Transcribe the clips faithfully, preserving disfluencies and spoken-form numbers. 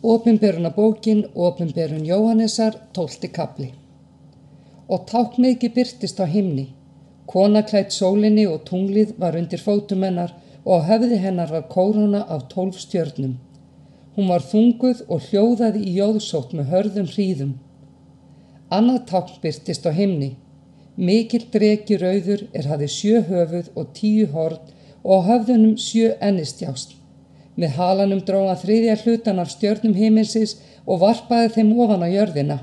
Opinberunarbókin, Opinberun Jóhannesar, tólfti kafli. Og táknmyki birtist á himni. Kona klædd sólinni og tunglið var undir fótum hennar og á höfði hennar var kóróna af tólf stjörnum. Hún var þunguð og hljóðaði í jóðsótt með hörðum hríðum. Annað tákn birtist á himni. Mikill dreki rauður er hafði sjö höfuð og tíu horn og á höfðunum sjö ennistjást. Með halanum dró hann þriðja hlutan af stjörnum himinsins og varpaði þeim ofan á jörðina.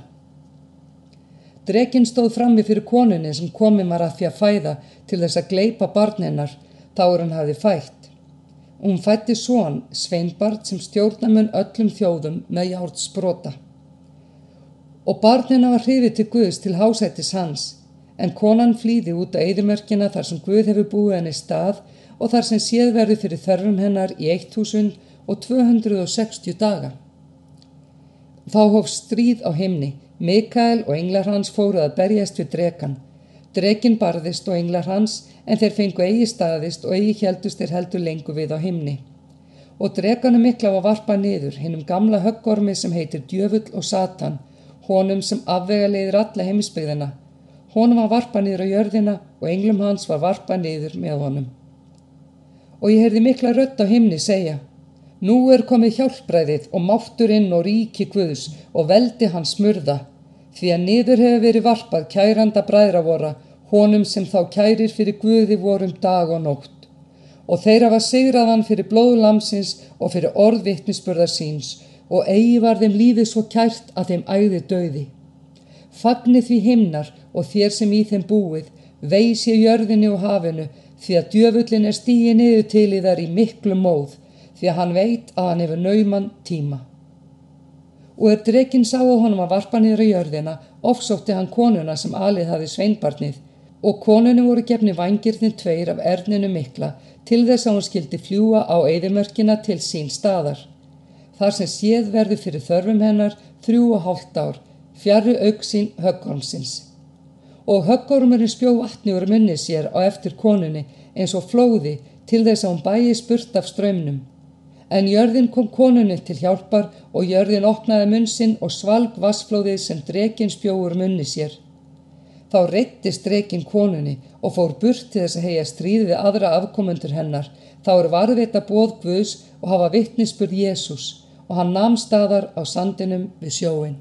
Drekinn stóð frammi fyrir konunni sem komin var að því að fæða til þess að gleypa barn hennar, þá er hann hafði fætt. Hún fætti son, sveinbarn sem stjórna mun öllum þjóðum með járnsprota. Og barn hennar var hrifið til Guðs til hásætis hans, en konan flýði út á eyðimörkina þar sem Guð hefur búið henni stað og þar sem séð verður fyrir þörfum hennar í eitt þúsund og tvö hundruð og sextíu daga. Þá hófst stríð á himni. Mikael og englar hans fóru að berjast við drekann. Drekinn barðist og englar hans, en þeir fengu eigi staðist og eigi héldust þeir heldur lengur við á himni. Og drekanum mikla var varpað niður, hinum gamla höggormi sem heitir djöfull og Satan, honum sem afvegaleiðir alla heimsbyggðina. Honum var varpað niður á jörðina og englum hans var varpað niður með honum. Og ég heyrði mikla rödd á himni segja: Nú er komið hjálpræðið og mátturinn og ríki Guðs og veldi hans smurða, því að niður hefur verið varpað kæranda bræðra vora, honum sem þá kærir fyrir Guði vorum dag og nótt. Og þeir hafa sigrað hann fyrir blóð lamsins og fyrir orð vitnisburðar síns, og eigi var þeim lífið svo kært að þeim ægði dauði. Fagnið því himnar og þér sem í þeim búið, veis ég jörðinni og hafinu, því að djöfullin er stigið niður til í þar í miklu móð, því að hann veit að hann hefur nauman tíma. Og er drekinn sá að honum að varpa niður á jörðina, ofsótti hann konuna sem alið hafði sveinbarnið, og konunni voru gefni vængirnir tveir af erninu mikla, til þess að hún skildi fljúga á eyðimörkina til sín staðar. Þar sem séð verður fyrir þörfum hennar þrjú og hálft ár, fjarri augsýn höggormsins. Og höggormurinn spjó vatni úr munni sér á eftir konunni eins og flóði til þess að hún bægi spurt af straumnum. En jörðin kom konunni til hjálpar og jörðin opnaði munn sinn og svalg vassflóðið sem drekinn spjó úr munni sér. Þá reiddist drekinn konunni og fór burt til þess að heyja stríð við aðra afkomendur hennar. Þá er varðveita boð Guðs og hafa vitnisburð Jesús, og hann nam staðar á sandinum við sjóinn.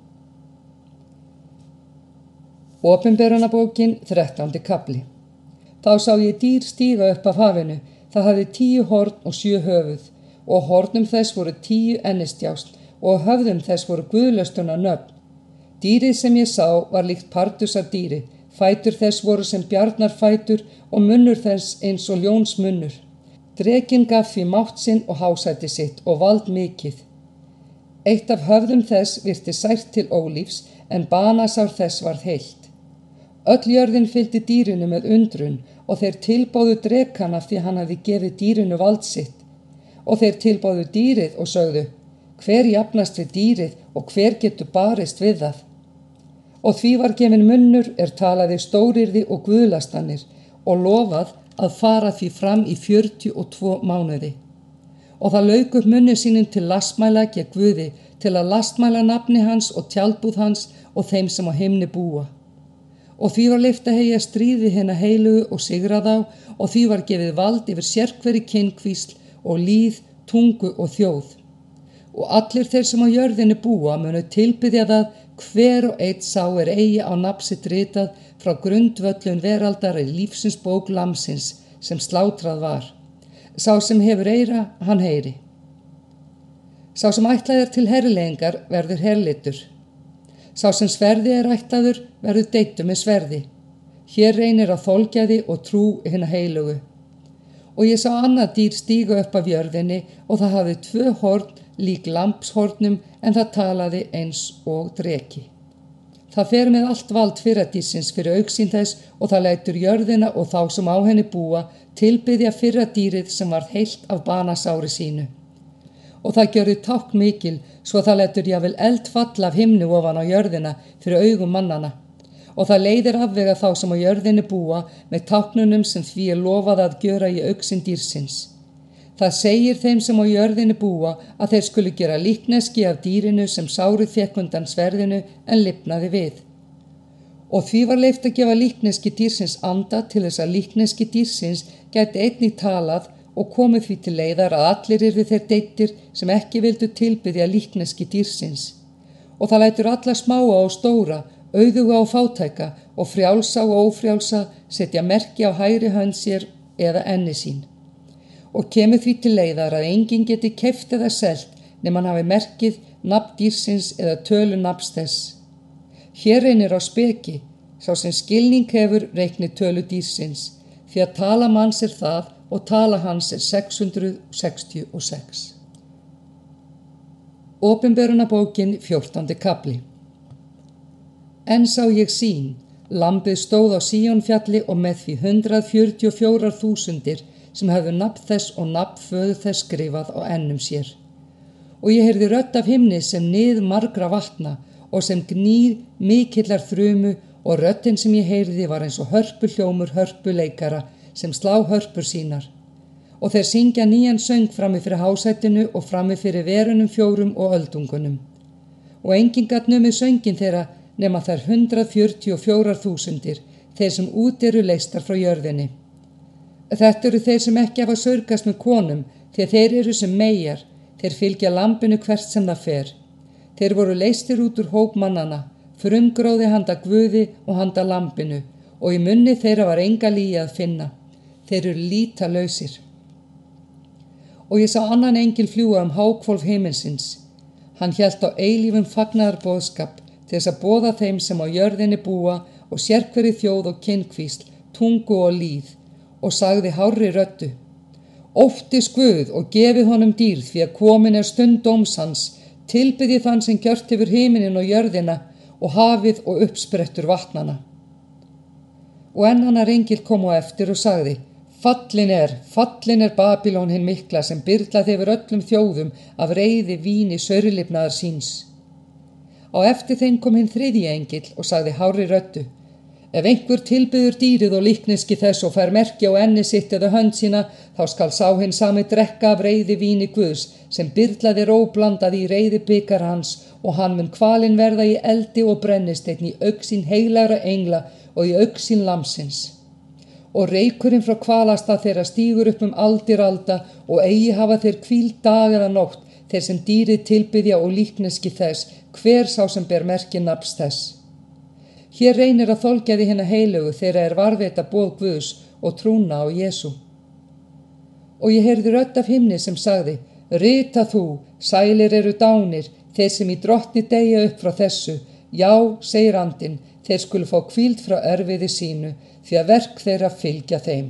Opinberunarbókin, þrettándi kafli. Þá sá ég dýr stíga upp af hafinu, það hafði tíu horn og sjö höfuð, og hornum þess voru tíu ennistjást, og höfðum þess voru guðlaustuna nöfn. Dýrið sem ég sá var líkt pardusar dýri, fætur þess voru sem bjarnar fætur og munnur þess eins og ljóns munnur. Drekinn gaf því mátt sinn og hásæti sitt og vald mikið. Eitt af höfðum þess virti sært til ólífs, en banasár þess varð heilt. Öll jörðin fylgdi dýrinu með undrun, og þeir tilbáðu drekann af því hann hafði gefið dýrinu vald sitt. Og þeir tilbáðu dýrið og sögðu: Hver jafnast við dýrið og hver getur barist við það? Og því var gefin munnur er talaði stórirði og guðlastanir og lofað að fara því fram í fjörutíu og tvo mánuði. Og það lauk upp munni sínum til lastmæla gegn Guði, til að lastmæla nafni hans og tjaldbúð hans og þeim sem á himni búa. Og því var leyft að heyja stríði hina heilugu og sigra þá, og því var gefið vald yfir sérhverri kynkvísl og líð, tungu og þjóð. Og allir þeir sem á jörðinni búa munu tilbiðja það, hver og einn sá er eigi á nafn sitt ritað frá grundvöllun veraldar í lífsins bók lamsins sem slátrað var. Sá sem hefur eyra, hann heyri. Sá sem ætlaður til herrleiðingar verður herlitur. Sá sem sverði er ætlaður verður deyddur með sverði. Hér reynir á þolgæði og trú hina heilugu. Og ég sá annað dýr stíga upp af jörðinni og það hafði tvö horn lík lampshornum en það talaði eins og dreki. Það fer með allt vald fyrradýrsins fyrir augsýn þess og það lætur jörðina og þá sem á henni búa tilbiðja fyrradýrið sem varð heilt af banasári sínu. Og það gjörði tákn mikil svo það lætur jafnvel eld falla af himni ofan á jörðina fyrir augum mannana. Og það leiðir afvega þá sem á jörðinni búa með táknunum sem því er lofað að gjöra í augsýn dýrsins. Það segir þeim sem á jörðinni búa að þeir skulu gera líkneski af dýrinu sem sárið fékk undan sverðinu en lifnaði við. Og því var leyft að gefa líkneski dýrsins anda til þess að líkneski dýrsins gæti einnig talað og komið því til leiðar að allir yrðu þeir deyddir sem ekki vildu tilbiðja líkneski dýrsins. Og það lætur alla smáa og stóra, auðuga og fátæka og frjálsa og ófrjálsa setja merki á hægri hönd sér eða enni sín. Og kemur því til leiðar að enginn geti keypt eða selt nema hann hafi merkið nafn dýrsins eða tölu nafns þess. Hér reynir á speki, sá sem skilning hefur reikni tölu dýrsins, því að tala manns er það og tala hans er sex hundruð sextíu og sex. Opinberunarbókin fjórtándi kafli. En sá ég sýn, lambið stóð á Síónfjalli og með því hundrað fjörutíu og fjórar þúsundir sem hefðu nafn þess og nafn föður þess skrifað á ennum sér. Og ég heyrði rödd af himni sem nið margra vatna og sem gnýr mikillar þrumu og röddin sem ég heyrði var eins og hörpuhljómur hörpuleikara sem slá hörpur sínar. Og þeir syngja nýjan söng frammi fyrir hásætinu og frammi fyrir verunum fjórum og öldungunum. Og enginn gat numið söngin þeirra nema þær hundrað fjörutíu og fjórar þúsundir, þeir sem út eru leystar frá jörðinni. Þetta eru þeir sem ekki hafa saurgast með konum, því þeir eru sem meyjar, þeir fylgja lambinu hvert sem það fer. Þeir voru leystir út úr hóp mannana, frumgróði handa Guði og handa lambinu, og í munni þeirra var enga lygi að finna. Þeir eru lýtalausir. Og ég sá annan engil fljúga um háhvolf himinsins. Hann hélt á eilífum fagnaðarboðskap til þess að boða þeim sem á jörðinni búa og sérhverri þjóð og kynkvísl, tungu og líð, og sagði hárri röddu: Óttist Guð og gefið honum dýrð, því að komin er stund dóms hans, tilbiðið þann sem gjört hefur himinin og jörðina og hafið og uppsprettur vatnana. Og enn annar engil kom á eftir og sagði: Fallin er, fallin er Babýlon hin mikla sem byrlað hefur öllum þjóðum af reiði víni saurlifnaðar síns. Á eftir þeim kom hinn þriðji engill og sagði hárri röddu: Ef einhver tilbyður dýrið og líkneski þess og fær merki á enni sitt eða hönd sína, þá skal sá hinn sami drekka af reiði víni Guðs sem byrlað er óblandað í reiði bikar hans, og hann mun kvalinn verða í eldi og brennisteinn í augsýn heilagra engla og í augsýn lambsins. Og reykurinn frá kvalasta þeirra stígur upp um aldir alda og eigi hafa þeir hvíld dag eða nótt, þeir sem dýrið tilbyðja og líkneski þess, hver sá sem ber merki nafns þess. Hér reynir að þolgæði hinna heilögu þeirra er varðveita boð Guðs og trúna á Jesú. Og ég heyrði rödd af himni sem sagði: Rita þú, sælir eru dánir, þeir sem í drottni deyja upp frá þessu. Já, segir andinn, þeir skulu fá hvíld frá erfiði sínu, því að verk þeirra fylgja þeim.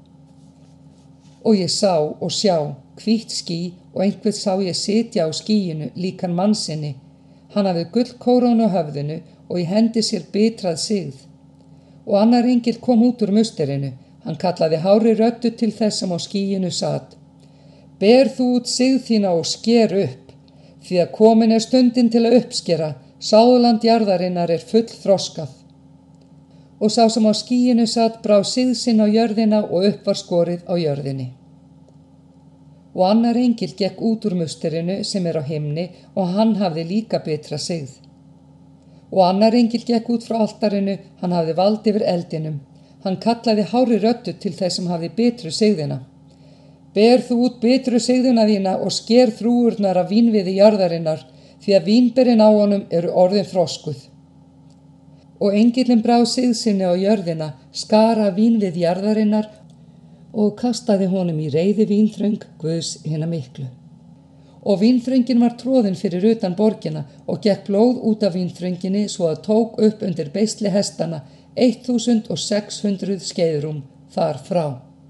Og ég sá og sjá, hvítt ský, og einhvern sá ég sitja á skýinu, líkan mannsinni. Hann hafði gullkórónu á höfðinu og í hendi sér bitrað sigð. Og annar engill kom út úr musterinu, hann kallaði hárri röddu til þess sem á skýinu sat: Ber þú út sigð þína og sker upp, því að komin er stundin til að uppskera, sáðland jarðarinnar er full þroskað. Og sá sem á skýinu sat brá sigð sinn á jörðina og upp var skorið á jörðinni. Og annar engill gekk út úr musterinu sem er á himni og hann hafði líka bitra sigð. Og annar engill gekk út frá altarinu, hann hafði vald yfir eldinum. Hann kallaði hárri röddu til þess sem hafði bitru sigðina: Ber þú út bitru sigðina þína og sker þrúurnar af vínviði jarðarinnar, því að vínberin á honum eru orðin þroskuð. Og engillinn brá sigð sinni á jörðina, skara vínvið jarðarinnar og kastaði honum í reiði vínþröng Guðs hinna miklu. Og vínþröngin var tróðin fyrir utan borgina og gekk blóð út af vínþrönginni svo að tók upp undir beisli hestana eitt þúsund og sex hundruð skeiðrúm þar frá.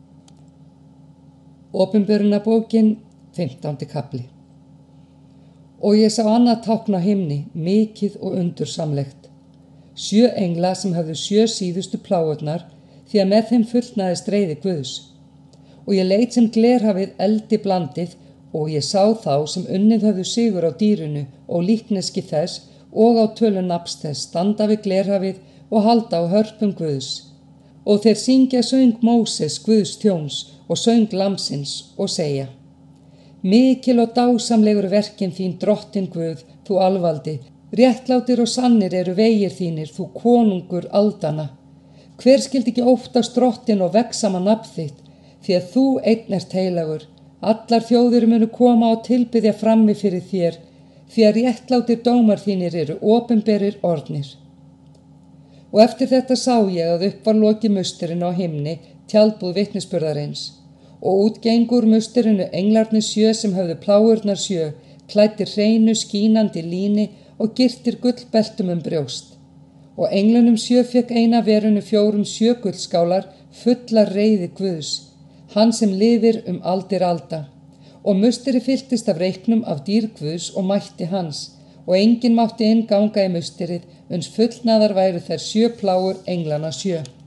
Opinberunarbókin fimmtándi kafli. Og ég sá annað tákn á himni, mikið og undursamlegt. Sjö engla sem hafðu sjö síðustu pláurnar, því að með þeim fullnaðist reiði Guðs. Og ég leit sem glerhafið eldi blandið, og ég sá þá sem unnið höfðu sigur á dýrinu og líkneski þess og á tölu nafns þess standa við glerhafið og halda á hörpum Guðs. Og þeir syngja söng Móses Guðs þjóns og söng lambsins og segja: Mikil og dásamlegur verkin þín, drottin Guð, þú alvaldi. Réttlátir og sannir eru vegir þínir, þú konungur aldana. Hver skildi ekki óttast drottin og vegsama nafn þitt, því að þú einn ert heilagur. Allar þjóðir munu koma og tilbiðja frammi fyrir þér, því að réttlátir dómar þínir eru opinberir orðnir. Og eftir þetta sá ég að upp var lokið musturinn á himni, tjaldbúð vitnisburðarins. Og út gengur musturinu englarnir sjö sem höfðu plágurnar sjö, klæddir hreinu skínandi líni og girtir gullbeltum um brjóst. Og englunum sjö fekk eina verunu fjórum sjö gullskálar fullar reiði Guðs, hann sem lifir um aldir alda. Og musteri fylltist af reyknum af dýr Guðs og mætti hans, og enginn mátti inn ganga í musterið, uns fullnaðar væru þær sjö plágur englana sjö.